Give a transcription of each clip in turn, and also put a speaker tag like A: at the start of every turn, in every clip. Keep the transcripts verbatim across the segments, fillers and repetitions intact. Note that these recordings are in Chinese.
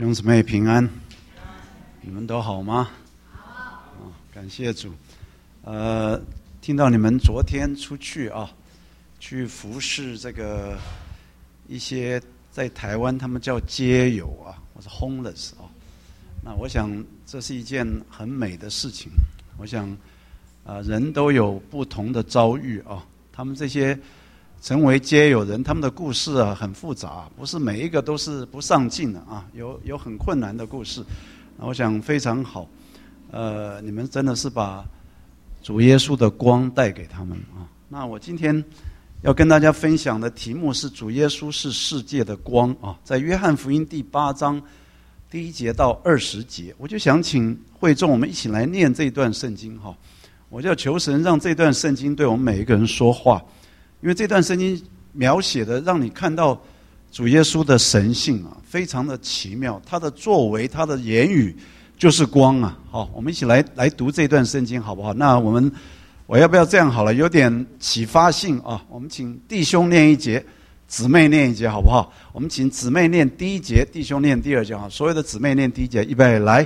A: 弟兄姊妹平安，你们都好吗？好，感谢主。呃，听到你们昨天出去啊，去服侍这个一些在台湾他们叫街友啊，或者 homeless 啊。那我想这是一件很美的事情。我想啊、呃，人都有不同的遭遇啊，他们这些成为街友人，他们的故事啊很复杂，不是每一个都是不上进的啊，有有很困难的故事。我想非常好，呃，你们真的是把主耶稣的光带给他们啊。那我今天要跟大家分享的题目是主耶稣是世界的光啊，在约翰福音第八章第一节到二十节，我就想请会众我们一起来念这段圣经哈。我就要求神让这段圣经对我们每一个人说话。因为这段圣经描写的让你看到主耶稣的神性啊，非常的奇妙，他的作为，他的言语就是光啊。好，我们一起来来读这段圣经好不好？那我们我要不要这样好了？有点启发性啊。我们请弟兄念一节，姊妹念一节好不好？我们请姊妹念第一节，弟兄念第二节。好，所有的姊妹念第一节，预备来。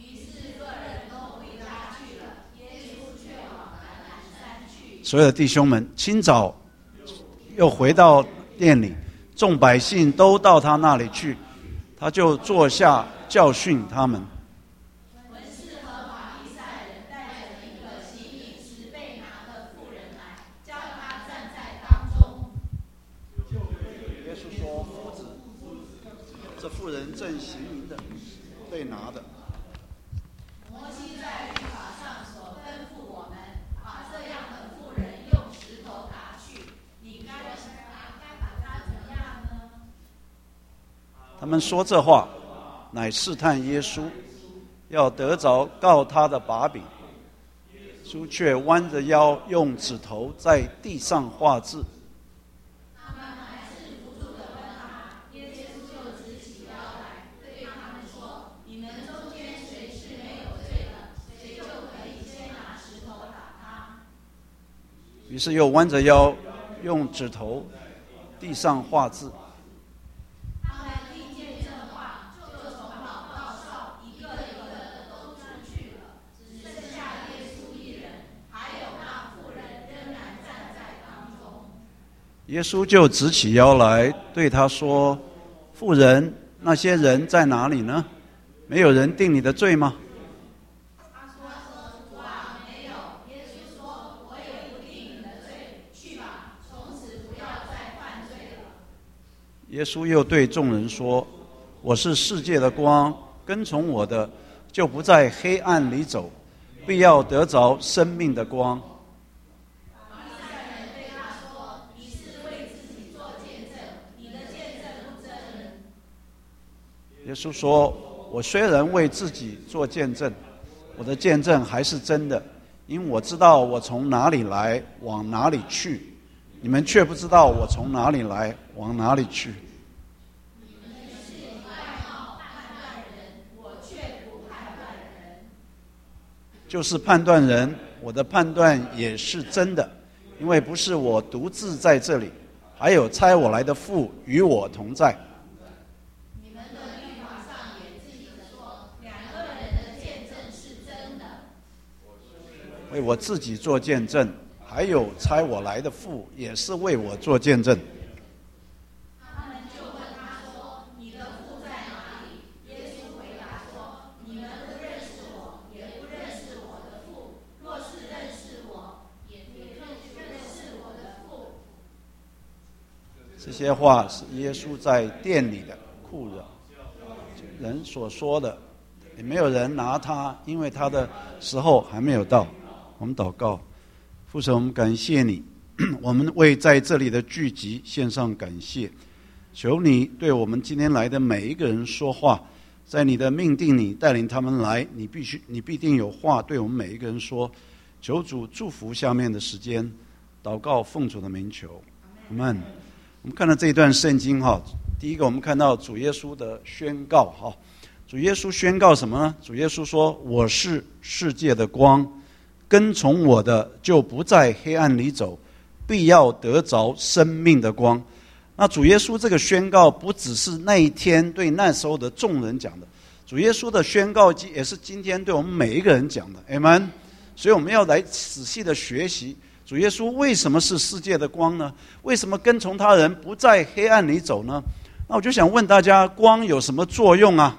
A: 所有的弟兄们，清早又回到店里，众百姓都到他那里去，他就坐下教训他们。
B: 文士和法利赛人带着一个行饮时被拿的妇人来，叫他站在当中。
A: 耶稣说：“夫子，这妇人正行淫的，被拿的。”
B: 摩西在律法上所吩咐我们，把这样的妇人用石头打去，你该该把他怎样呢？
A: 他们说这话，乃试探耶稣，要得着告他的把柄。耶稣却弯着腰，用指头在地上画字。
B: 他们还是不住地问他，耶稣就直起腰来，对他们说：“你们中间谁是没有罪的，谁就可以先拿石头打他。”
A: 于是又弯着腰，用指头地上画字。
B: 他们听见这话，就从老到少，一个一个的都出去了，只剩下耶稣一人，还有那妇人仍然站在当中。
A: 耶稣就直起腰来，对他说：“妇人，那些人在哪里呢？没有人定你的罪吗？”
B: 他说：“主啊，没有。”耶稣说：“我也不定你的罪，去吧，从此不要再犯罪了。”
A: 耶稣又对众人说：“我是世界的光，跟从我的，就不在黑暗里走，必要得着生命的光。”
B: 法利赛人对他说：“你是为自己做见证，你的见证不真。”
A: 耶稣说：“我虽然为自己做见证，我的见证还是真的，因我知道我从哪里来，往哪里去。你们却不知道我从哪里来，往哪里去。”
B: 你们是外貌判断人，我却不判断人。
A: 就是判断人，我的判断也是真的，因为不是我独自在这里，还有差我来的父与我同在。
B: 你们的律法上也记着说，两个人的见证是真的。
A: 为我自己做见证，还有差我来的父也是为我做见证。
B: 他们就问他说：“你的父在哪里？”耶稣回答说：“你们不认识我，也不认识我的父。若是认识我，也也认识我的父。”
A: 这些话是耶稣在店里的酷人所说的，也没有人拿他，因为他的时候还没有到。我们祷告。父神，我们感谢你，我们为在这里的聚集献上感谢，求你对我们今天来的每一个人说话，在你的命定里带领他们来，你必须你必定有话对我们每一个人说。求主祝福下面的时间，祷告奉主的名求，阿们。我们看到这一段圣经哈，第一个我们看到主耶稣的宣告哈，主耶稣宣告什么呢？主耶稣说：“我是世界的光。跟从我的，就不在黑暗里走，必要得着生命的光。” 那主耶稣这个宣告不只是那一天对那时候的众人讲的，主耶稣的宣告也是今天对我们每一个人讲的 Amen。 所以我们要来仔细的学习主耶稣为什么是世界的光呢？为什么跟从他人不在黑暗里走呢？那我就想问大家，光有什么作用啊？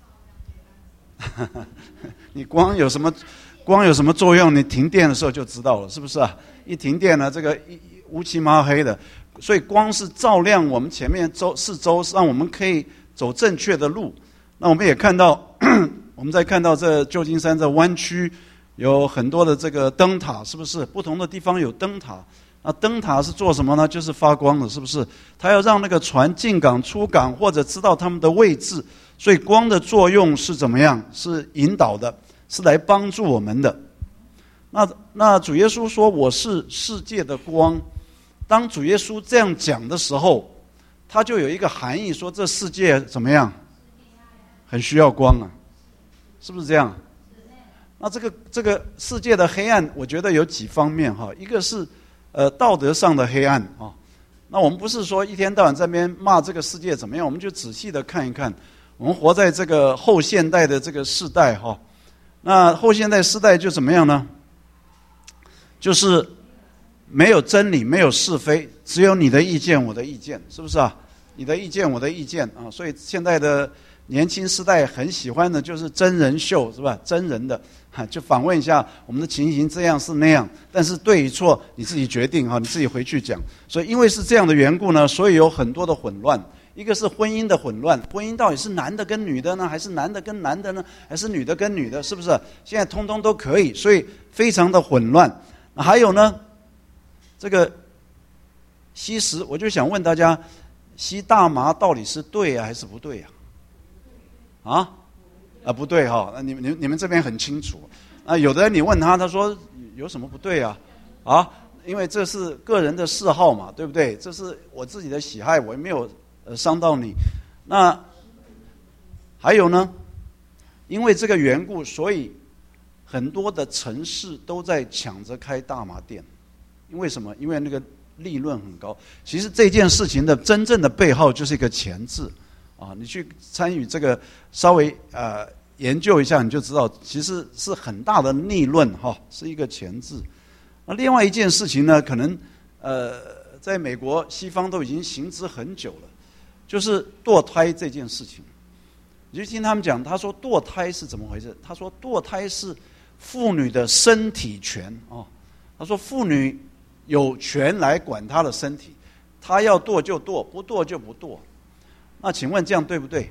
A: 你光有什么光有什么作用？你停电的时候就知道了，是不是啊？一停电呢，这个一乌漆麻黑的，所以光是照亮我们前面周四周，让我们可以走正确的路。那我们也看到，我们在看到这旧金山这湾区有很多的这个灯塔，是不是？不同的地方有灯塔。那灯塔是做什么呢？就是发光的，是不是？它要让那个船进港、出港，或者知道他们的位置。所以光的作用是怎么样？是引导的，是来帮助我们的。那那主耶稣说我是世界的光，当主耶稣这样讲的时候，他就有一个含义，说这世界怎么样？很需要光啊，是不是这样？那这个这个世界的黑暗，我觉得有几方面哈，一个是呃道德上的黑暗啊。那我们不是说一天到晚在那边骂这个世界怎么样，我们就仔细的看一看，我们活在这个后现代的这个世代哈。那后现代世代就怎么样呢？就是没有真理，没有是非，只有你的意见，我的意见，是不是啊？你的意见，我的意见啊。所以现在的年轻世代很喜欢的就是真人秀，是吧？真人的，就访问一下我们的情形，这样是那样，但是对与错你自己决定哈，你自己回去讲。所以因为是这样的缘故呢，所以有很多的混乱。一个是婚姻的混乱，婚姻到底是男的跟女的呢，还是男的跟男的呢，还是女的跟女的，是不是？现在通通都可以，所以非常的混乱。还有呢，这个吸食，我就想问大家，吸大麻到底是对啊还是不对啊？啊啊不对哈，那你们你们这边很清楚。啊，有的人你问他，他说有什么不对啊？啊，因为这是个人的嗜好嘛，对不对？这是我自己的喜好，我也没有呃伤到你。那还有呢，因为这个缘故，所以很多的城市都在抢着开大麻店。因为什么？因为那个利润很高。其实这件事情的真正的背后就是一个钱字啊！你去参与这个，稍微呃研究一下，你就知道，其实是很大的利润哈，是一个钱字。那另外一件事情呢，可能呃，在美国西方都已经行之很久了，就是堕胎这件事情。你就听他们讲，他说堕胎是怎么回事？他说堕胎是妇女的身体权哦。他说妇女有权来管她的身体，她要堕就堕，不堕就不堕。那请问这样对不对？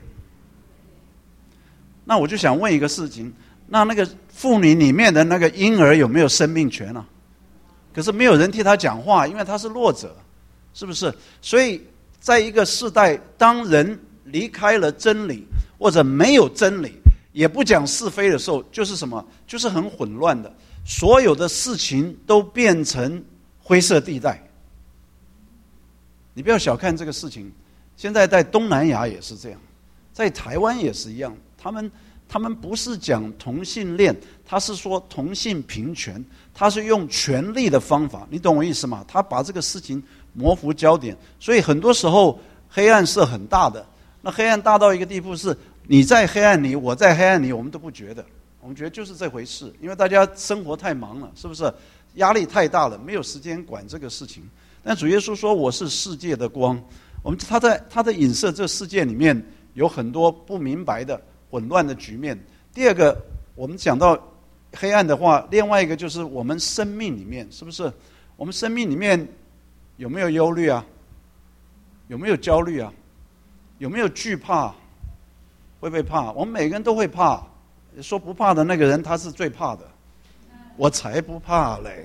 A: 那我就想问一个事情，那那个妇女里面的那个婴儿有没有生命权啊？可是没有人替他讲话，因为他是弱者，是不是？所以在一个世代，当人离开了真理，或者没有真理，也不讲是非的时候，就是什么？就是很混乱的，所有的事情都变成灰色地带。你不要小看这个事情，现在在东南亚也是这样，在台湾也是一样。他们他们不是讲同性恋，他是说同性平权，他是用权力的方法，你懂我意思吗？他把这个事情模糊焦点，所以很多时候黑暗是很大的。那黑暗大到一个地步，是你在黑暗里，我在黑暗里，我们都不觉得，我们觉得就是这回事，因为大家生活太忙了，是不是？压力太大了，没有时间管这个事情。但主耶稣说我是世界的光，我们他在他的影射这世界里面有很多不明白的混乱的局面。第二个，我们讲到黑暗的话，另外一个就是我们生命里面，是不是？我们生命里面有没有忧虑啊？有没有焦虑啊？有没有惧怕？会不会怕？我们每个人都会怕。说不怕的那个人，他是最怕的。我才不怕嘞！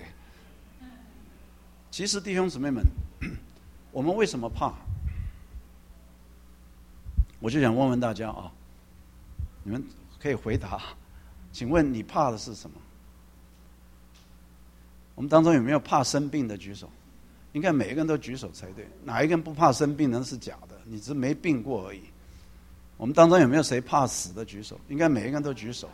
A: 其实弟兄姊妹们，我们为什么怕？我就想问问大家啊，你们可以回答。请问你怕的是什么？我们当中有没有怕生病的举手？应该每一个人都举手才对。哪一个人不怕生病呢？是假的，你只是没病过而已。我们当中有没有谁怕死的举手？应该每一个人都举手。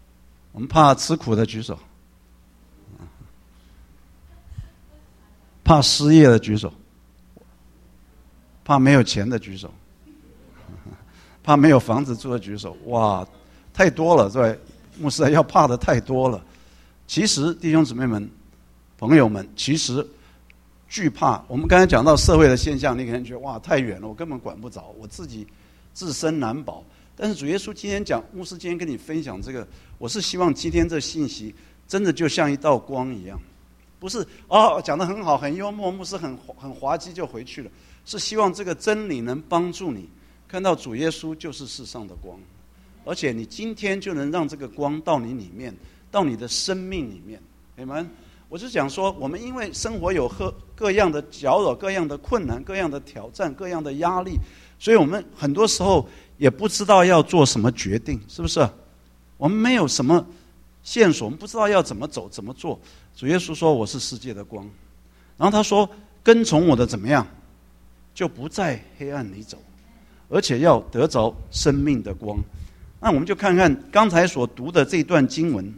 A: 我们怕吃苦的举手。 怕失业的举手，怕没有钱的举手，怕没有房子住的举手。哇，太多了，对，牧师要怕的太多了。其实弟兄姊妹们、朋友们，其实惧怕，我们刚才讲到社会的现象，你可能觉得哇太远了，我根本管不着，我自己自身难保。但是主耶稣今天讲，牧师今天跟你分享这个，我是希望今天这信息真的就像一道光一样，不是哦讲得很好很幽默，牧师很很滑稽就回去了，是希望这个真理能帮助你看到主耶稣就是世上的光，而且你今天就能让这个光到你里面，到你的生命里面。你们，我就讲说，我们因为生活有各各样的搅扰、各样的困难、各样的挑战、各样的压力，所以我们很多时候也不知道要做什么决定，是不是？我们没有什么线索，我们不知道要怎么走、怎么做。主耶稣说：“我是世界的光。”然后他说：“跟从我的怎么样，就不在黑暗里走，而且要得着生命的光。”那我们就看看刚才所读的这段经文。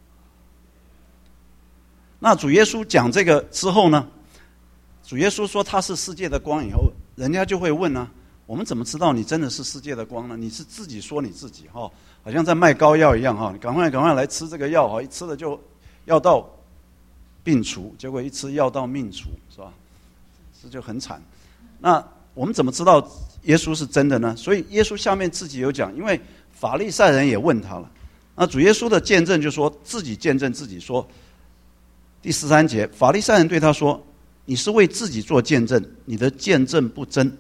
A: 那主耶稣讲这个之后呢，主耶稣说他是世界的光以后，人家就会问啊，我们怎么知道你真的是世界的光呢？你是自己说你自己哈，好像在卖膏药一样哈，你赶快赶快来吃这个药哈，一吃了就药到病除，结果一吃药到命除，是吧？这就很惨。那我们怎么知道耶稣是真的呢？所以耶稣下面自己有讲，因为法利赛人也问他了，那主耶稣的见证就说自己见证自己说，第十三节，法利赛人对他说：“你是为自己做见证，你的见证不真。”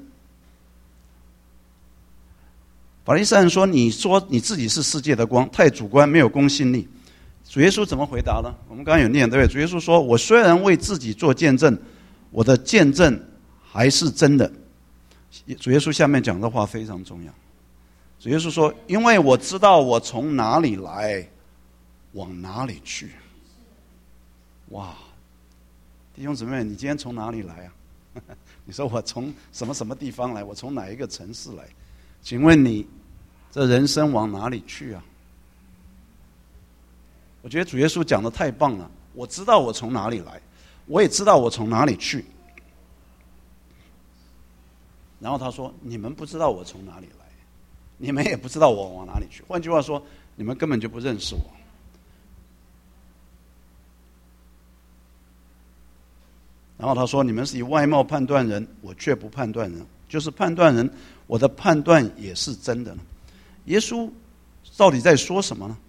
A: 法利赛人说：“你说你自己是世界的光，太主观，没有公信力。”主耶稣怎么回答呢？我们刚刚有念，对不对？主耶稣说：“我虽然为自己做见证，我的见证还是真的。”主耶稣下面讲的话非常重要。主耶稣说：“因为我知道我从哪里来，往哪里去。”哇，弟兄姊妹，你今天从哪里来啊？你说我从什么什么地方来？我从哪一个城市来？请问你这人生往哪里去啊？我觉得主耶稣讲的太棒了。我知道我从哪里来，我也知道我从哪里去。然后他说：“你们不知道我从哪里来，你们也不知道我往哪里去。”换句话说，你们根本就不认识我。然后他说：“你们是以外貌判断人，我却不判断人。就是判断人，我的判断也是真的呢。”耶稣到底在说什么呢？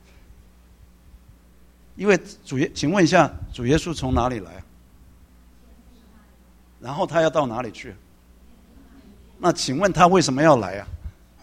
A: 因为主耶，请问一下，主耶稣从哪里来啊？然后他要到哪里去？那请问他为什么要来啊？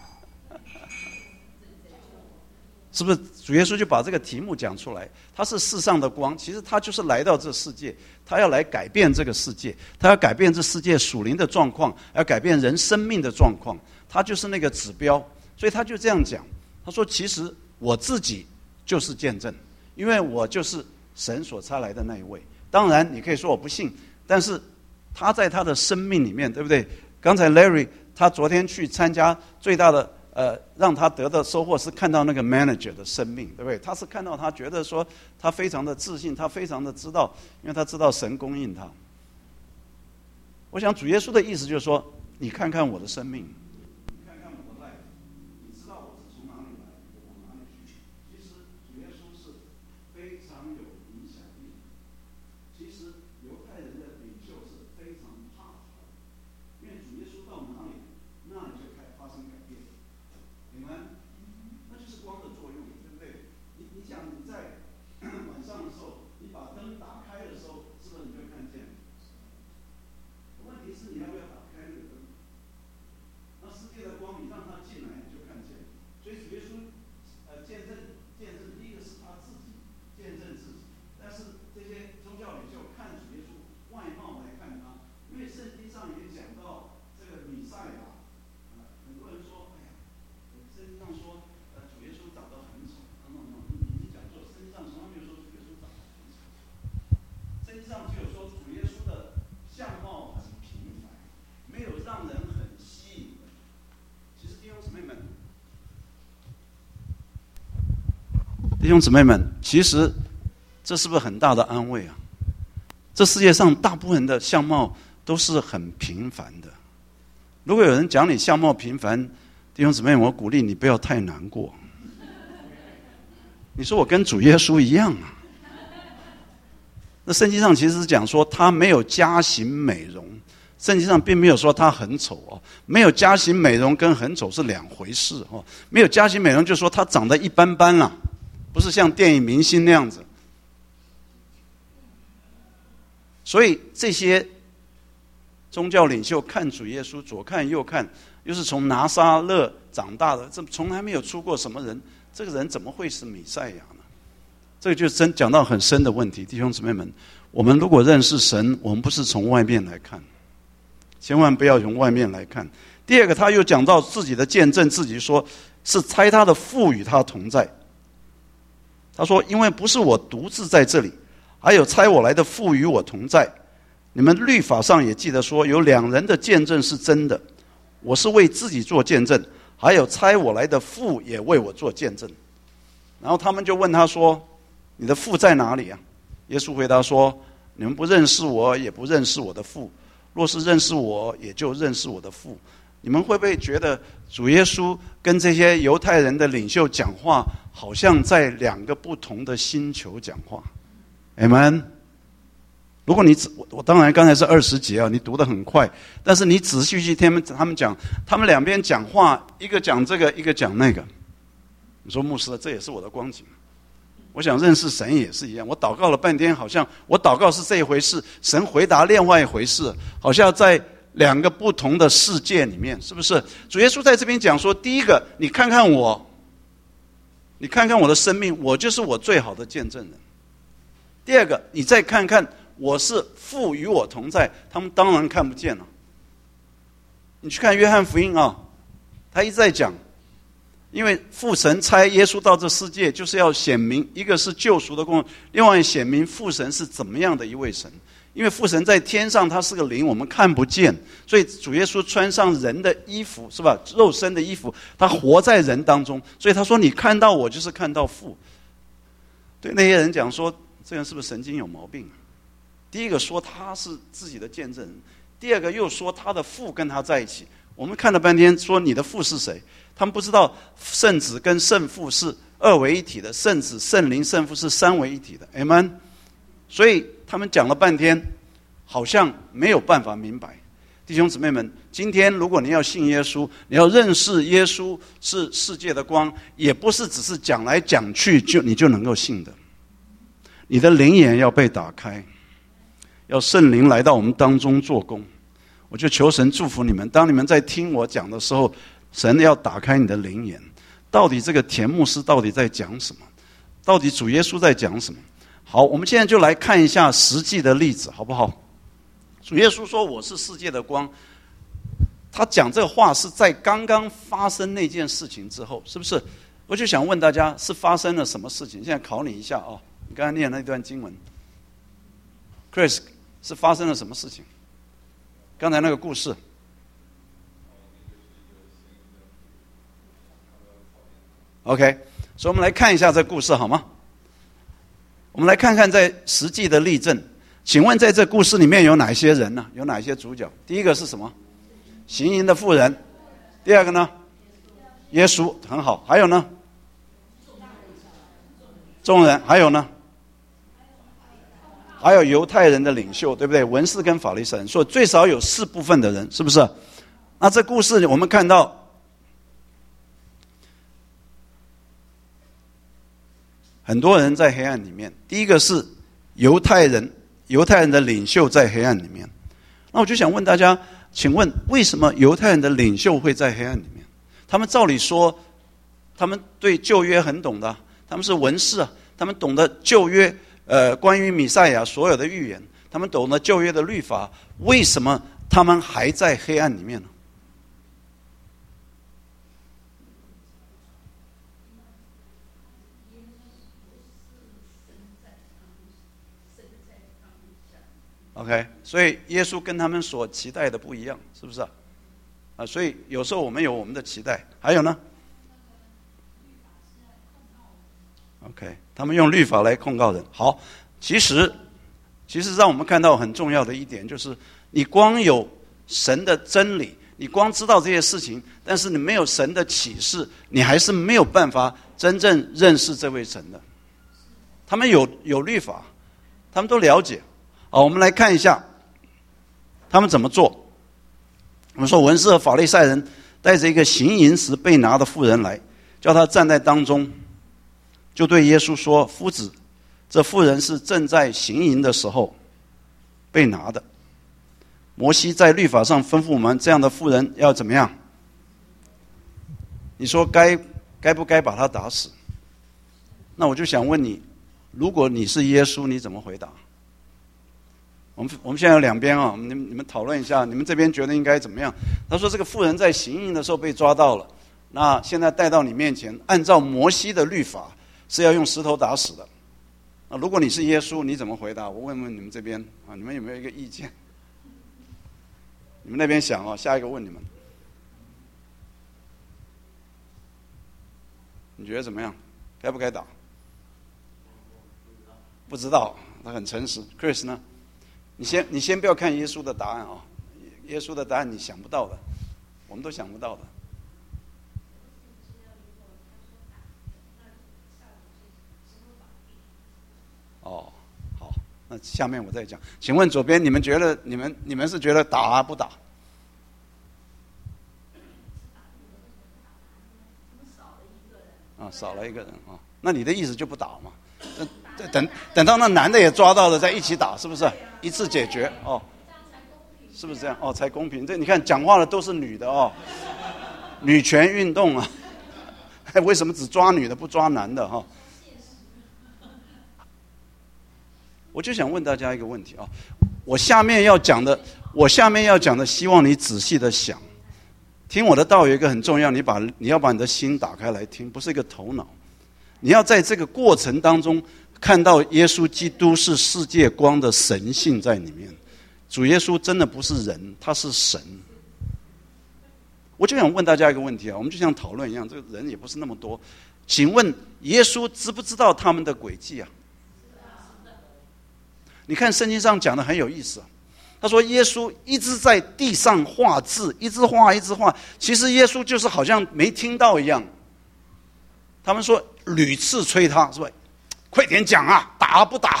A: 是不是主耶稣就把这个题目讲出来？他是世上的光，其实他就是来到这世界，他要来改变这个世界，他要改变这世界属灵的状况，要改变人生命的状况，他就是那个指标。所以他就这样讲，他说：“其实我自己就是见证，因为我就是神所差来的那一位。当然，你可以说我不信，但是他在他的生命里面，对不对？刚才 Larry 他昨天去参加最大的。”呃，让他得到收获是看到那个 manager 的生命，对不对？他是看到他觉得说他非常的自信，他非常的知道，因为他知道神供应他。我想主耶稣的意思就是说，你看看我的生命，你看看我的 life， 你知道我是从哪里来，我往哪里去。其实主耶稣是非常有影响力。其实犹太人的领袖是非常怕他的，因为主耶稣到哪里，那里就开发生改变。你们，那就是光的作用，对不对？你你想你在晚上的时候，你把灯打开的时候，是不是你就看见？问题是你要不要打开那个灯？那世界的光，你让它进来，你就看见。所以主耶稣，呃，见证见证，第一个是他自己见证自己，但是这些宗教领袖看主耶稣外貌来看他，因为圣经上也讲到这个弥赛亚，呃，很多人说，哎呀。圣经上说，呃，主耶稣长得很丑。no no no， 你你讲错，圣经上从来没有说主耶稣长得很丑。圣经上只有说主耶稣的相貌很平凡，没有让人很吸引的。其实弟兄姊妹们，弟兄姊妹们，其实这是不是很大的安慰啊？ 这世界上大部分的相貌都是很平凡的。如果有人讲你相貌平凡，弟兄姊妹，我鼓励你不要太难过。你说我跟主耶稣一样啊？那圣经上其实是讲说他没有加型美容，圣经上并没有说他很丑哦。没有加型美容跟很丑是两回事哦。没有加型美容就是说他长得一般般啦，不是像电影明星那样子。所以这些宗教领袖看主耶稣左看右看，又是从拿撒勒长大的，这从来没有出过什么人，这个人怎么会是弥赛亚呢？这个就真讲到很深的问题。弟兄姊妹们，我们如果认识神，我们不是从外面来看，千万不要从外面来看。第二个，他又讲到自己的见证，自己说是差他的父与他同在。他说，因为不是我独自在这里，还有差我来的父与我同在。你们律法上也记得说，有两人的见证是真的，我是为自己做见证，还有差我来的父也为我做见证。然后他们就问他说，你的父在哪里啊？耶稣回答说，你们不认识我，也不认识我的父，若是认识我，也就认识我的父。你们会不会觉得主耶稣跟这些犹太人的领袖讲话，好像在两个不同的星球讲话？ Amen。 如果你我我当然刚才是二十节啊，你读得很快，但是你仔细去听他们他们讲，他们两边讲话，一个讲这个，一个讲那个。你说牧师，这也是我的光景。我想认识神也是一样，我祷告了半天，好像我祷告是这一回事，神回答另外一回事，好像在两个不同的世界里面，是不是？主耶稣在这边讲说，第一个，你看看我，你看看我的生命，我就是我最好的见证人。第二个，你再看看我是父与我同在，他们当然看不见了。你去看约翰福音啊，他一直在讲，因为父神差耶稣到这世界，就是要显明，一个是救赎的功能，另外显明父神是怎么样的一位神。因为父神在天上，他是个灵，我们看不见，所以主耶稣穿上人的衣服，是吧？肉身的衣服，他活在人当中，所以他说：“你看到我，就是看到父。”对那些人讲说，这人是不是神经有毛病啊？第一个说他是自己的见证人，第二个又说他的父跟他在一起。我们看了半天，说你的父是谁？他们不知道圣子跟圣父是二为一体的，圣子、圣灵、圣父是三为一体的。Amen。所以他们讲了半天，好像没有办法明白。弟兄姊妹们，今天如果你要信耶稣，你要认识耶稣是世界的光，也不是只是讲来讲去就你就能够信的。你的灵眼要被打开，要圣灵来到我们当中做工。我就求神祝福你们，当你们在听我讲的时候，神要打开你的灵眼，到底这个田牧师到底在讲什么？到底主耶稣在讲什么？好，我们现在就来看一下实际的例子，好不好？主耶稣说我是世界的光，他讲这个话是在刚刚发生那件事情之后，是不是？我就想问大家，是发生了什么事情？现在考你一下哦，你刚才念那段经文 Chris 是发生了什么事情？刚才那个故事OK， 所以我们来看一下这故事好吗？我们来看看在实际的例证。请问在这故事里面有哪些人呢？有哪些主角？第一个是什么？行淫的妇人。第二个呢？耶稣，很好。还有呢？众人。还有呢？还有犹太人的领袖，对不对？文士跟法利赛人，所以最少有四部分的人，是不是？那这故事我们看到很多人在黑暗里面。第一个是犹太人，犹太人的领袖在黑暗里面。那我就想问大家，请问为什么犹太人的领袖会在黑暗里面？他们照理说，他们对旧约很懂的，他们是文士啊，他们懂得旧约，呃，关于弥赛亚所有的预言，他们懂得旧约的律法，为什么他们还在黑暗里面呢？OK， 所以耶稣跟他们所期待的不一样，是不是啊？啊，所以有时候我们有我们的期待。还有呢 ？OK， 他们用律法来控告人。好，其实其实让我们看到很重要的一点，就是你光有神的真理，你光知道这些事情，但是你没有神的启示，你还是没有办法真正认识这位神的。他们有有律法，他们都了解。好，我们来看一下他们怎么做。我们说文士和法利赛人带着一个行淫时被拿的妇人来，叫他站在当中，就对耶稣说：夫子，这妇人是正在行淫的时候被拿的。摩西在律法上吩咐我们，这样的妇人要怎么样？你说该该不该把他打死？那我就想问你，如果你是耶稣，你怎么回答？我们我们现在有两边啊，你们你们讨论一下，你们这边觉得应该怎么样？他说这个妇人在行淫的时候被抓到了，那现在带到你面前，按照摩西的律法是要用石头打死的。那如果你是耶稣，你怎么回答？我问问你们这边啊，你们有没有一个意见？你们那边想哦，下一个问你们，你觉得怎么样？该不该打？不知道，他很诚实。Chris 呢？你先你先不要看耶稣的答案啊，耶稣的答案你想不到的，我们都想不到的。哦，好，那下面我再讲。请问左边你们觉得你们你们是觉得打啊不打？啊，少了一个人啊，那你的意思就不打嘛？等等到那男的也抓到了，再一起打，是不是一次解决？哦，是不是这样？哦，才公平。这你看讲话的都是女的哦，女权运动啊，为什么只抓女的不抓男的哈？我就想问大家一个问题啊，我下面要讲的，我下面要讲的，希望你仔细的想，听我的道有一个很重要，你把你要把你的心打开来听，不是一个头脑，你要在这个过程当中看到耶稣基督是世界光的神性在里面。主耶稣真的不是人，他是神。我就想问大家一个问题啊，我们就像讨论一样，这个人也不是那么多，请问耶稣知不知道他们的诡计啊？你看圣经上讲的很有意思啊，他说耶稣一直在地上画字，一直画一直画，其实耶稣就是好像没听到一样。他们说屡次催他，是吧？快点讲啊，打不打？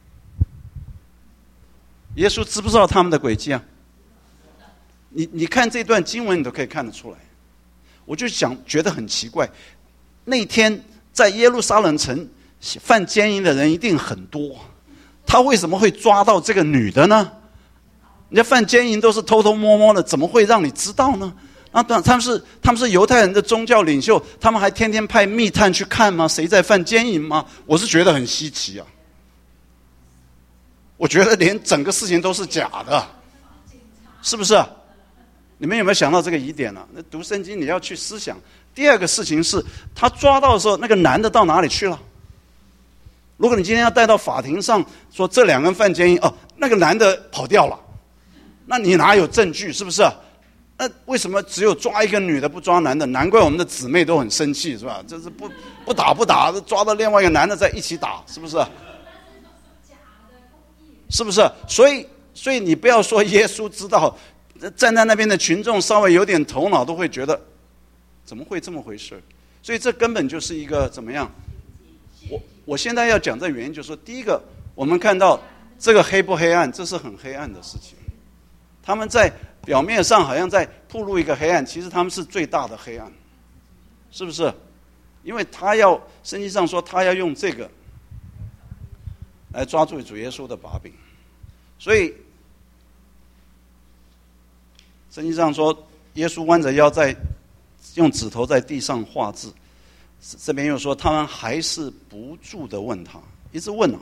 A: 耶稣知不知道他们的诡计啊？你你看这段经文，你都可以看得出来。我就想觉得很奇怪，那天在耶路撒冷城犯奸淫的人一定很多，他为什么会抓到这个女的呢？人家犯奸淫都是偷偷摸摸的，怎么会让你知道呢？啊，他们是他们是犹太人的宗教领袖，他们还天天派密探去看吗？谁在犯奸淫吗？我是觉得很稀奇啊。我觉得连整个事情都是假的，是不是？你们有没有想到这个疑点呢、啊？那读圣经你要去思想。第二个事情是，他抓到的时候，那个男的到哪里去了？如果你今天要带到法庭上说这两个人犯奸淫，哦，那个男的跑掉了，那你哪有证据？是不是？那为什么只有抓一个女的不抓男的？难怪我们的姊妹都很生气，是吧？就是不不打不打，抓到另外一个男的在一起打，是不是？是不是？所以所以你不要说耶稣知道，站在那边的群众稍微有点头脑都会觉得，怎么会这么回事？所以这根本就是一个怎么样？我我现在要讲这原因，就是说，第一个，我们看到这个黑不黑暗，这是很黑暗的事情。他们在表面上好像在暴露一个黑暗，其实他们是最大的黑暗，是不是？因为他要圣经上说他要用这个来抓住主耶稣的把柄，所以圣经上说耶稣弯着腰在用指头在地上画字，这边又说他们还是不住的问他，一直问啊，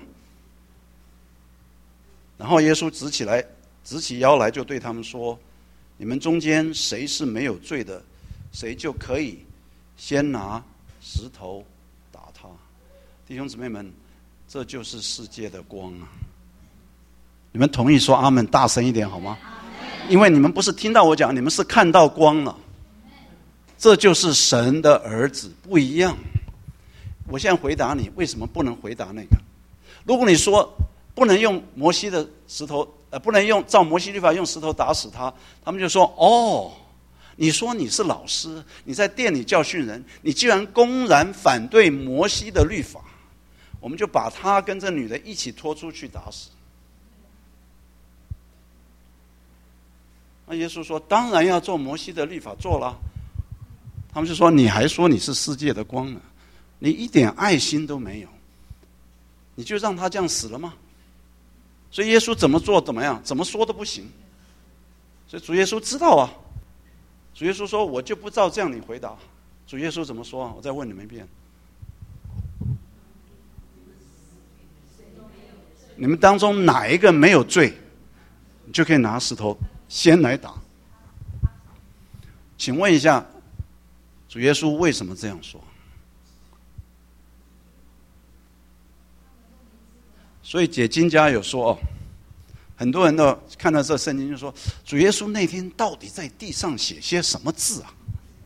A: 然后耶稣直起来直起腰来就对他们说，你们中间谁是没有罪的，谁就可以先拿石头打他。弟兄姊妹们，这就是世界的光啊！你们同意说阿们大声一点好吗？因为你们不是听到我讲，你们是看到光了。这就是神的儿子，不一样。我现在回答你，为什么不能回答那个？如果你说不能用摩西的石头，呃，不能用照摩西律法用石头打死他。他们就说：哦，你说你是老师，你在店里教训人，你居然公然反对摩西的律法，我们就把他跟这女的一起拖出去打死。那耶稣说：当然要做摩西的律法做了。他们就说：你还说你是世界的光呢，你一点爱心都没有，你就让他这样死了吗？所以耶稣怎么做怎么样，怎么说都不行。所以主耶稣知道啊，主耶稣说：我就不照这样你回答。主耶稣怎么说啊？我再问你们一遍，你们当中哪一个没有罪，你就可以拿石头先来打。请问一下，主耶稣为什么这样说？所以解经家有说哦，很多人都看到这圣经就说，主耶稣那天到底在地上写些什么字啊？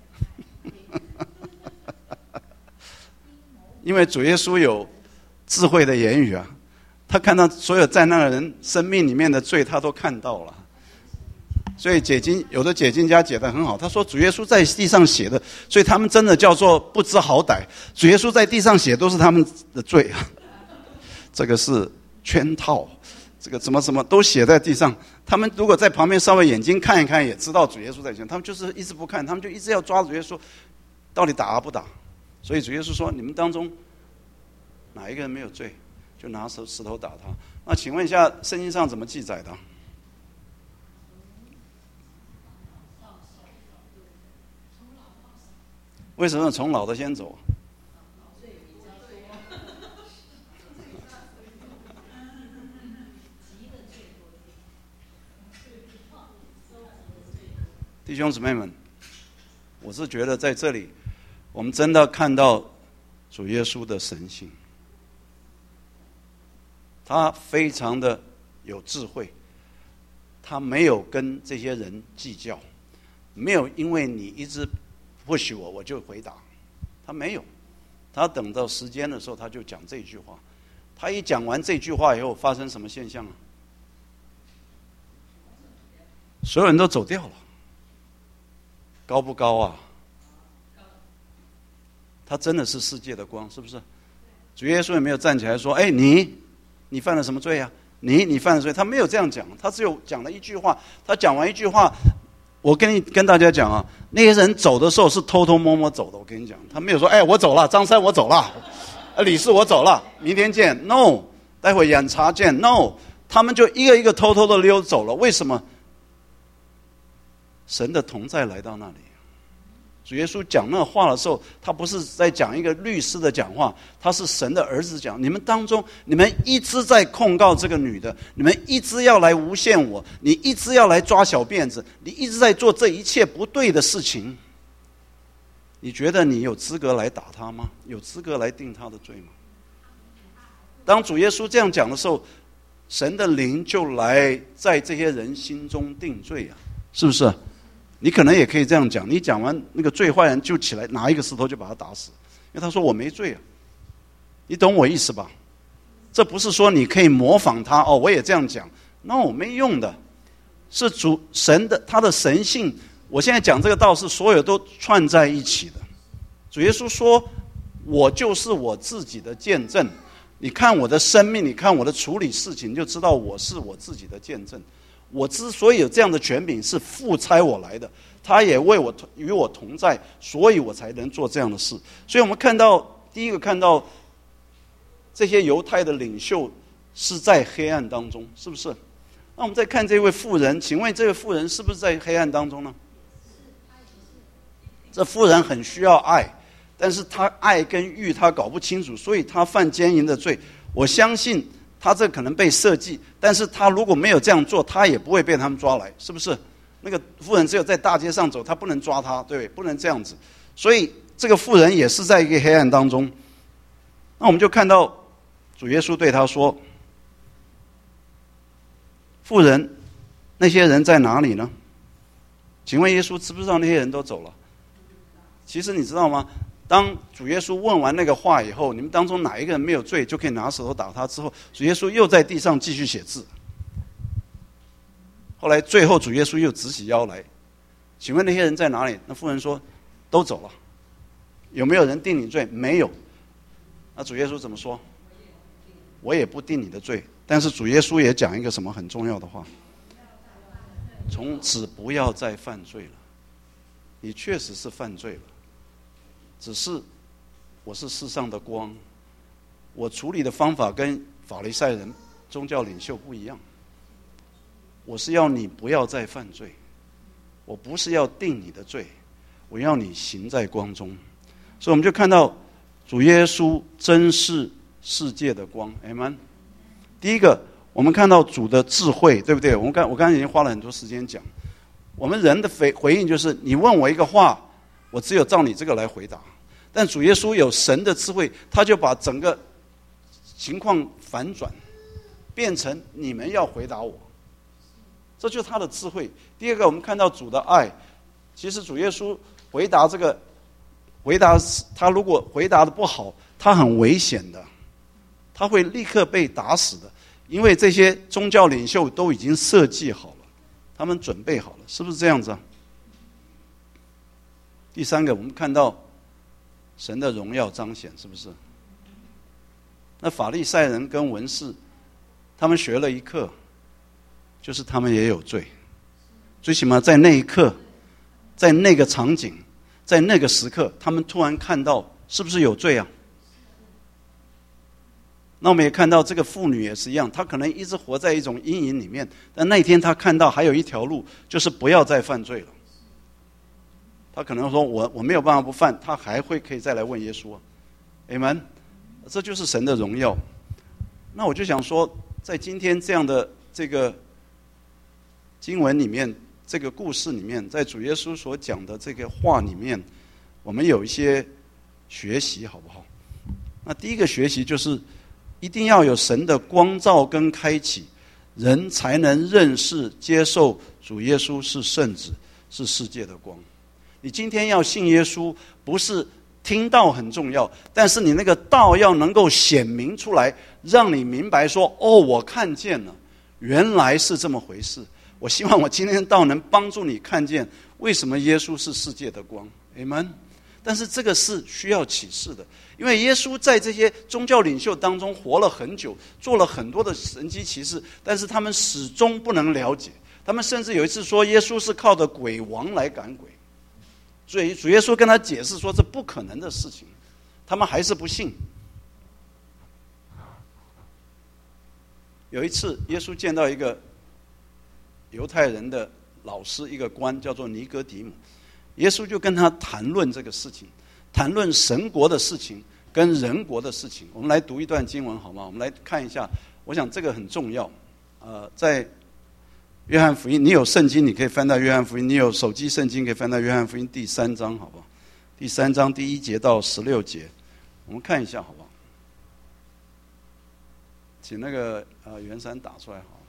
A: 因为主耶稣有智慧的言语啊，他看到所有在那的人生命里面的罪，他都看到了。所以解经有的解经家解得很好，他说主耶稣在地上写的，所以他们真的叫做不知好歹。主耶稣在地上写都是他们的罪啊，这个是圈套，这个怎么怎么都写在地上。他们如果在旁边稍微眼睛看一看，也知道主耶稣在写，他们就是一直不看，他们就一直要抓主耶稣，到底打不打？所以主耶稣说：你们当中哪一个人没有罪，就拿石石头打他。那请问一下，圣经上怎么记载的？为什么从老的先走？弟兄姊妹们，我是觉得在这里，我们真的看到主耶稣的神性，他非常的有智慧，他没有跟这些人计较，没有因为你一直不许我，我就回答，他没有，他等到时间的时候，他就讲这句话。他一讲完这句话以后，发生什么现象啊？所有人都走掉了。高不高啊？他真的是世界的光，是不是？主耶稣也没有站起来说：哎，你你犯了什么罪啊？你你犯了罪？他没有这样讲，他只有讲了一句话。他讲完一句话，我跟你跟大家讲啊，那些人走的时候是偷偷摸摸走的。我跟你讲，他没有说：哎，我走了，张三我走了，李四我走了，明天见。No， 待会饮茶见。No， 他们就一个一个偷偷的溜走了。为什么？神的同在来到那里。主耶稣讲那话的时候，他不是在讲一个律师的讲话，他是神的儿子讲。你们当中，你们一直在控告这个女的，你们一直要来诬陷我，你一直要来抓小辫子，你一直在做这一切不对的事情。你觉得你有资格来打他吗？有资格来定他的罪吗？当主耶稣这样讲的时候，神的灵就来在这些人心中定罪啊，是不是？你可能也可以这样讲，你讲完那个最坏人就起来拿一个石头就把他打死，因为他说我没罪啊，你懂我意思吧？这不是说你可以模仿他哦，我也这样讲 ，no， 没用的，是主神的他的神性。我现在讲这个道是所有都串在一起的。主耶稣说，我就是我自己的见证。你看我的生命，你看我的处理事情，就知道我是我自己的见证。我之所以有这样的权柄，是父差我来的，他也为我与我同在，所以我才能做这样的事。所以我们看到第一个看到这些犹太的领袖是在黑暗当中，是不是？那我们再看这位妇人，请问这位妇人是不是在黑暗当中呢？这妇人很需要爱，但是她爱跟欲她搞不清楚，所以她犯奸淫的罪。我相信他这可能被设计，但是他如果没有这样做，他也不会被他们抓来，是不是？那个妇人只有在大街上走，他不能抓他，对，不能这样子。所以这个妇人也是在一个黑暗当中。那我们就看到主耶稣对他说：妇人，那些人在哪里呢？请问耶稣知不知道那些人都走了？其实你知道吗？ 当主耶稣问完那个话以后，你们当中哪一个人没有罪，就可以拿石头打他。之后，主耶稣又在地上继续写字。后来最后主耶稣又直起腰来，请问那些人在哪里？那妇人说，都走了。有没有人定你罪？没有。那主耶稣怎么说？我也不定你的罪。但是主耶稣也讲一个什么很重要的话，从此不要再犯罪了。你确实是犯罪了，只是我是世上的光，我处理的方法跟法利赛人宗教领袖不一样。我是要你不要再犯罪，我不是要定你的罪，我要你行在光中。所以我们就看到主耶稣真是世界的光。 Amen。 第一个，我们看到主的智慧，对不对？我们刚我刚才已经花了很多时间讲，我们人的回回应就是你问我一个话，我只有照你这个来回答。但主耶稣有神的智慧，他就把整个情况反转，变成你们要回答我，这就是他的智慧。第二个，我们看到主的爱。其实主耶稣回答这个回答，他如果回答的不好，他很危险的，他会立刻被打死的，因为这些宗教领袖都已经设计好了，他们准备好了，是不是这样子啊？第三个，我们看到神的荣耀彰显，是不是？那法利赛人跟文士，他们学了一课，就是他们也有罪。最起码在那一刻，在那个场景，在那个时刻，他们突然看到是不是有罪啊？那我们也看到这个妇女也是一样，她可能一直活在一种阴影里面，但那一天她看到还有一条路，就是不要再犯罪了。她可能说我我没有办法不犯，她还会可以再来问耶稣啊。Amen。这就是神的荣耀。那我就想说，在今天这样的这个经文里面，这个故事里面，在主耶稣所讲的这个话里面，我们有一些学习，好不好？那第一个学习就是一定要有神的光照跟开启，人才能认识接受主耶稣是圣子，是世界的光。你今天要信耶稣，不是听道很重要，但是你那个道要能够显明出来，让你明白说，哦，我看见了，原来是这么回事。我希望我今天道能帮助你看见为什么耶稣是世界的光。 Amen。 但是这个是需要启示的，因为耶稣在这些宗教领袖当中活了很久，做了很多的神迹奇事，但是他们始终不能了解。他们甚至有一次说耶稣是靠着鬼王来赶鬼，所以主耶稣跟他解释说这不可能的事情，他们还是不信。有一次耶稣见到一个犹太人的老师，一个官叫做尼哥底母，耶稣就跟他谈论这个事情，谈论神国的事情跟人国的事情。我们来读一段经文好吗？我们来看一下，我想这个很重要。呃，在约翰福音，你有圣经你可以翻到约翰福音，你有手机圣经可以翻到约翰福音第三章，好不好？第三章第一节到十六节，我们看一下好不好？请那个呃袁山打出来好。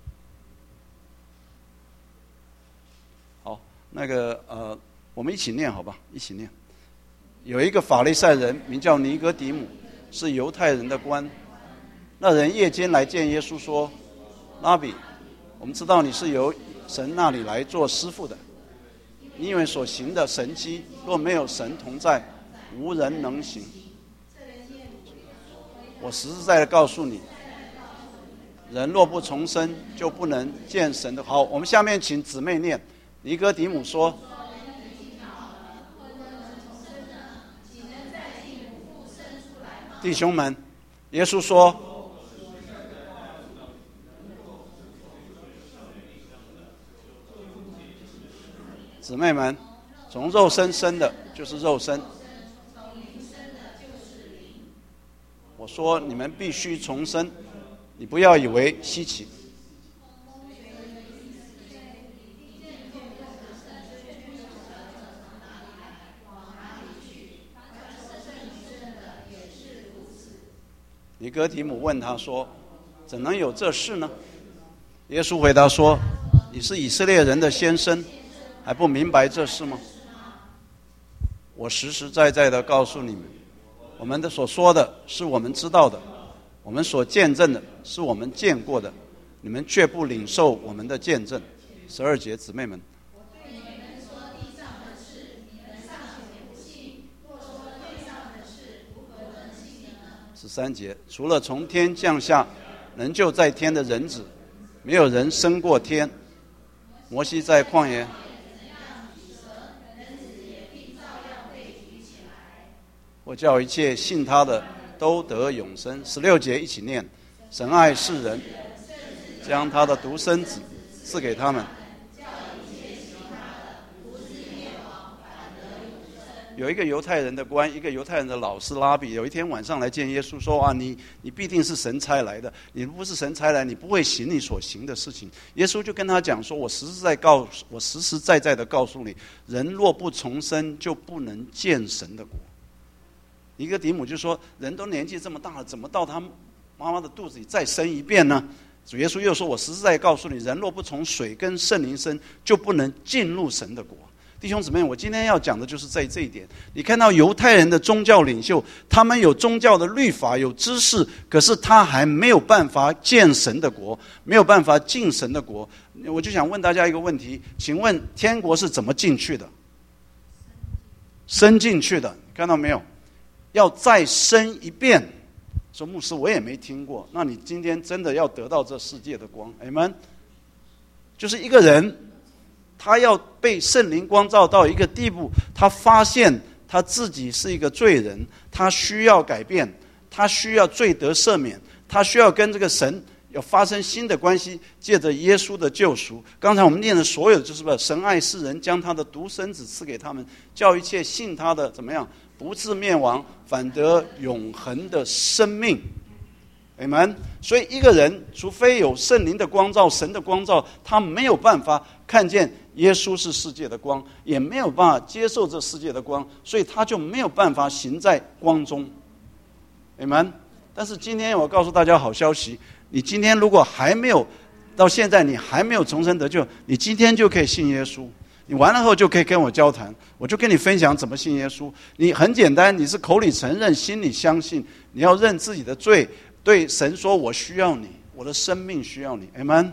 A: 好，那个呃。我们一起念好吧，一起念。有一个法利赛人名叫尼哥底母，是犹太人的官。那人夜间来见耶稣说，拉比，我们知道你是由神那里来做师傅的，你以为所行的神迹，若没有神同在，无人能行。我实实在在告诉你，人若不重生，就不能见神的。好，我们下面请姊妹念。尼哥底母说，弟兄们，耶稣说，姊妹们，从肉身生的就是肉身。我说你们必须重生，你不要以为稀奇。尼哥底母问他说，怎能有这事呢？耶稣回答说，你是以色列人的先生，还不明白这事吗？ 我实实在在的告诉你们，我们的所说的是我们知道的，我们所见证的是我们见过的，你们却不领受我们的见证。十二节，姊妹们，
B: 我对你们说地上的事，你们尚且不信，若说天上的事，如何能信呢？
A: 十三节，除了从天降下能就在天的人子，没有人升过天。摩西在旷野我叫一切信他的都得永生。十六节一起念，神爱世人，将他的独生子赐给他们，有一个犹太人的官，一个犹太人的老师拉比，有一天晚上来见耶稣，说啊，你你必定是神差来的，你不是神差来，你不会行你所行的事情。耶稣就跟他讲说，我实实在告我实实在在的告诉你，人若不重生，就不能见神的国。尼哥底母就说，人都年纪这么大了，怎么到他妈妈的肚子里再生一遍呢？主耶稣又说，我实实在在告诉你，人若不从水跟圣灵生，就不能进入神的国。弟兄姊妹，我今天要讲的就是在这一点。你看到犹太人的宗教领袖，他们有宗教的律法，有知识，可是他还没有办法见神的国，没有办法进神的国。我就想问大家一个问题，请问天国是怎么进去的？生进去的，看到没有？要再生一遍。说牧师，我也没听过。那你今天真的要得到这世界的光 Amen？ 就是一个人他要被圣灵光照到一个地步，他发现他自己是一个罪人，他需要改变，他需要罪得赦免，他需要跟这个神要发生新的关系，借着耶稣的救赎。刚才我们念的所有就是神爱世人，将他的独生子赐给他们，叫一切信他的怎么样，不至灭亡，反得永恒的生命。Amen。所以一个人除非有圣灵的光照，神的光照，他没有办法看见耶稣是世界的光，也没有办法接受这世界的光，所以他就没有办法行在光中。Amen。但是今天我告诉大家好消息，你今天如果还没有到现在你还没有重生得救，你今天就可以信耶稣。你完了后就可以跟我交谈，我就跟你分享怎么信耶稣。你很简单，你是口里承认，心里相信，你要认自己的罪，对神说，我需要你，我的生命需要你。 Amen。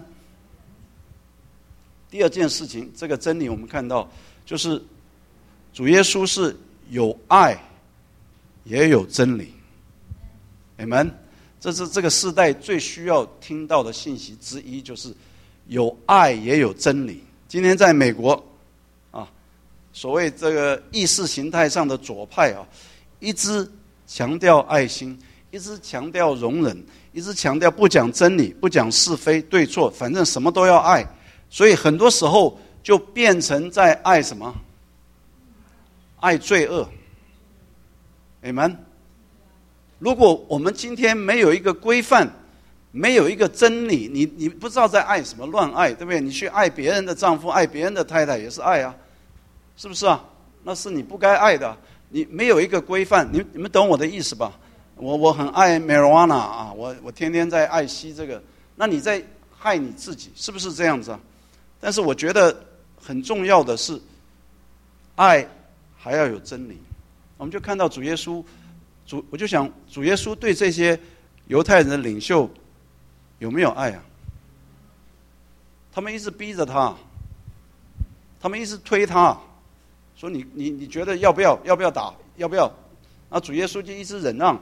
A: 第二件事情，这个真理我们看到，就是主耶稣是有爱也有真理。 Amen。 这是这个世代最需要听到的信息之一，就是有爱也有真理。今天在美国啊，所谓这个意识形态上的左派啊，一直强调爱心，一直强调容忍，一直强调不讲真理，不讲是非对错，反正什么都要爱。所以很多时候就变成在爱什么？爱罪恶。Amen。 如果我们今天没有一个规范，没有一个真理，你你不知道在爱什么，乱爱，对不对？你去爱别人的丈夫，爱别人的太太也是爱啊，是不是啊？那是你不该爱的。你没有一个规范，你你们懂我的意思吧？我我很爱 marijuana 啊，我我天天在爱吸这个，那你在害你自己，是不是这样子啊？但是我觉得很重要的是，爱还要有真理。我们就看到主耶稣，主我就想主耶稣对这些犹太人的领袖有没有爱啊？他们一直逼着他，他们一直推他，说你你你觉得要不要要不要打要不要？那主耶稣就一直忍让。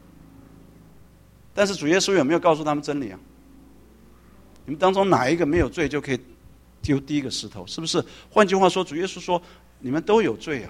A: 但是主耶稣有没有告诉他们真理啊？你们当中哪一个没有罪就可以丢第一个石头，是不是？换句话说，主耶稣说你们都有罪啊。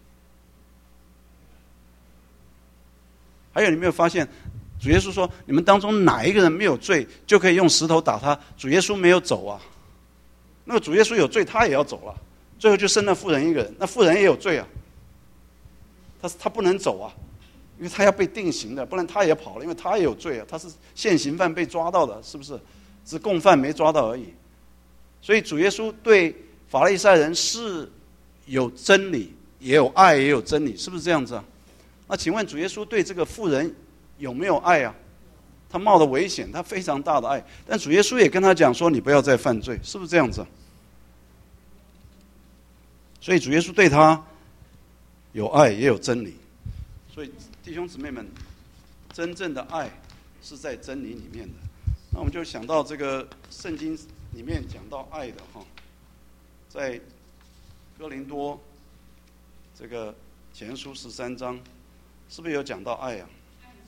A: 还有你没有发现，主耶稣说你们当中哪一个人没有罪就可以用石头打他，主耶稣没有走啊。那个主耶稣有罪，他也要走了，最后就剩那妇人一个人，那妇人也有罪啊，他他不能走啊，因为他要被定刑的，不然他也跑了，因为他也有罪啊，他是现行犯被抓到的，是不是？只是共犯没抓到而已。所以主耶稣对法利赛人是有真理，也有爱，也有真理，是不是这样子啊？那请问主耶稣对这个妇人有没有爱啊？他冒的危险，他非常大的爱，但主耶稣也跟他讲说，你不要再犯罪，是不是这样子啊？所以主耶稣对他有爱也有真理。所以弟兄姊妹们，真正的爱是在真理里面的。那我们就想到这个圣经里面讲到爱的哈，在哥林多这个前书十三章，是不是有讲到爱啊？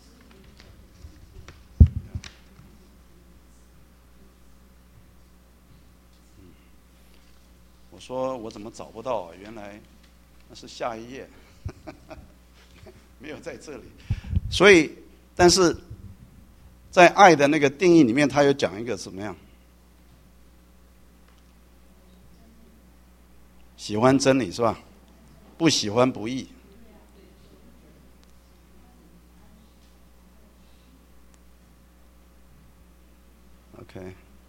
A: 我说我怎么找不到啊？原来那是下一页，没有在这里。所以，但是在爱的那个定义里面，他有讲一个怎么样？喜欢真理是吧？不喜欢不义。OK，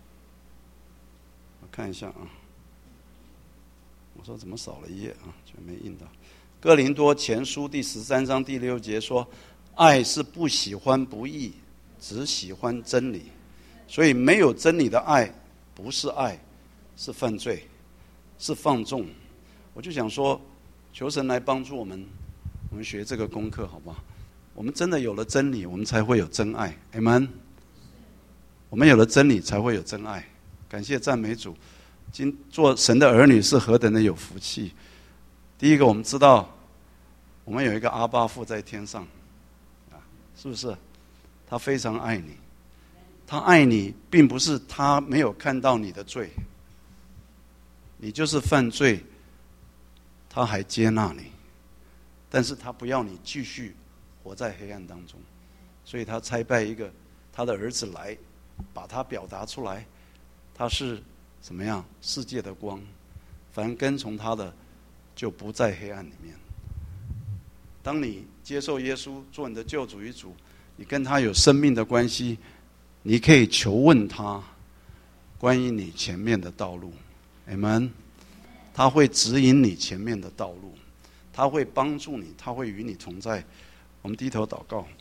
A: 我看一下啊。我说怎么少了一页啊？就没印到。哥林多前书第十三章第六节说，爱是不喜欢不义，只喜欢真理。所以没有真理的爱不是爱，是犯罪，是放纵。我就想说，求神来帮助我们，我们学这个功课好不好？我们真的有了真理，我们才会有真爱。Amen。我们有了真理，才会有真爱。感谢赞美主。今做神的儿女是何等的有福气！第一个，我们知道我们有一个阿爸父在天上，啊，是不是？他非常爱你，他爱你，并不是他没有看到你的罪，你就是犯罪，他还接纳你，但是他不要你继续活在黑暗当中，所以他差派一个他的儿子来，把他表达出来，他是怎么样？世界的光，凡跟从他的，就不在黑暗里面。当你接受耶稣做你的救主与主，你跟他有生命的关系，你可以求问他关于你前面的道路。Amen。他会指引你前面的道路，他会帮助你，他会与你同在。我们低头祷告。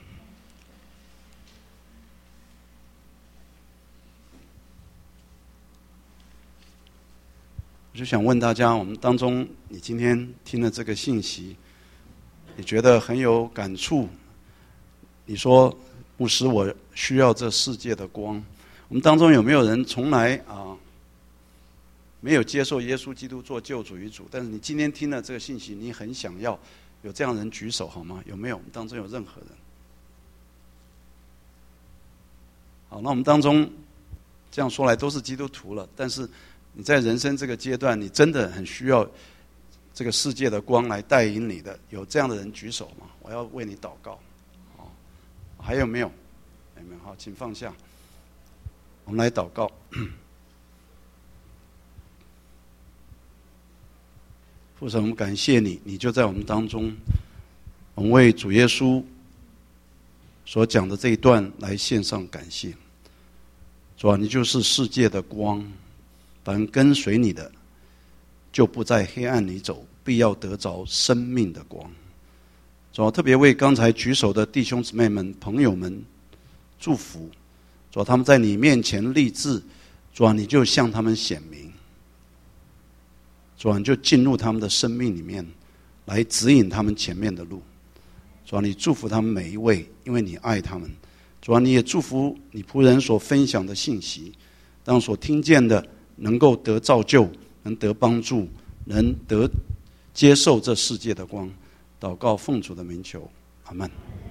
A: 我就想问大家，我们当中你今天听了这个信息，你觉得很有感触，你说牧师我需要这世界的光，我们当中有没有人从来啊没有接受耶稣基督做救主与主，但是你今天听了这个信息，你很想要，有这样的人举手好吗？有没有？我们当中有任何人？好，那我们当中这样说来都是基督徒了，但是你在人生这个阶段，你真的很需要这个世界的光来带领你的，有这样的人举手吗？我要为你祷告。好，还有没有？有没有？好，请放下。我们来祷告。父神，我们感谢你，你就在我们当中。我们为主耶稣所讲的这一段来献上感谢。主啊，你就是世界的光。凡跟随你的，就不在黑暗里走，必要得着生命的光。主要特别为刚才举手的弟兄姊妹们、朋友们祝福。主要他们在你面前立志，主要你就向他们显明。主要你就进入他们的生命里面，来指引他们前面的路。主要你祝福他们每一位，因为你爱他们。主要你也祝福你仆人所分享的信息，当所听见的能够得造就，能得帮助，能得接受这世界的光。祷告奉主的名求，阿们。